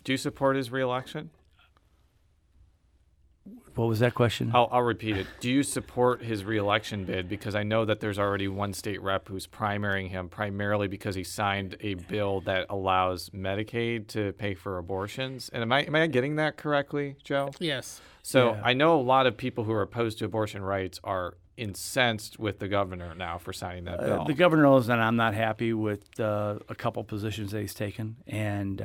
Do you support his reelection? What was that question? I'll repeat it. Do you support his reelection bid? Because I know that there's already one state rep who's primarying him primarily because he signed a bill that allows Medicaid to pay for abortions. And am I getting that correctly, Joe? Yes. So Yeah. I know a lot of people who are opposed to abortion rights are incensed with the governor now for signing that bill. The governor knows that I'm not happy with a couple positions that he's taken, and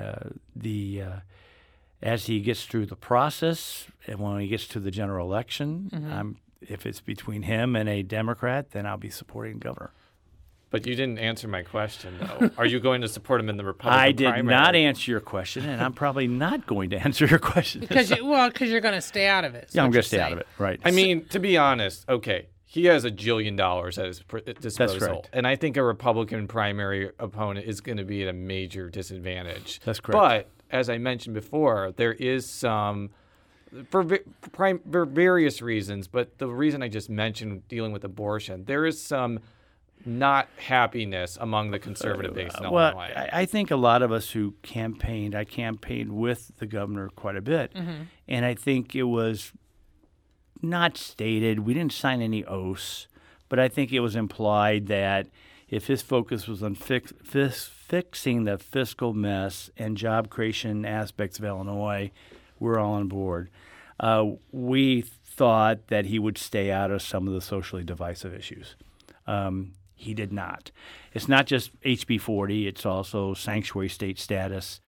as he gets through the process, and when he gets to the general election, if it's between him and a Democrat, then I'll be supporting the governor. But you didn't answer my question, though. Are you going to support him in the Republican I did primary? not answer your question, and I'm probably not going to answer your question. Because you're going to stay out of it. Yeah, I'm going to stay out of it. Right. I mean, to be honest, okay, he has $1 jillion at his disposal. correct. And I think a Republican primary opponent is going to be at a major disadvantage. That's correct. But as I mentioned before, there is some, for various reasons, but the reason I just mentioned dealing with abortion, there is some not happiness among the conservative base in Well, Illinois. I think a lot of us who campaigned, I campaigned with the governor quite a bit, and I think it was not stated, we didn't sign any oaths, but I think it was implied that if his focus was on fixing the fiscal mess and job creation aspects of Illinois, we're all on board. We thought that he would stay out of some of the socially divisive issues. He did not. It's not just HB 40, it's also sanctuary state status.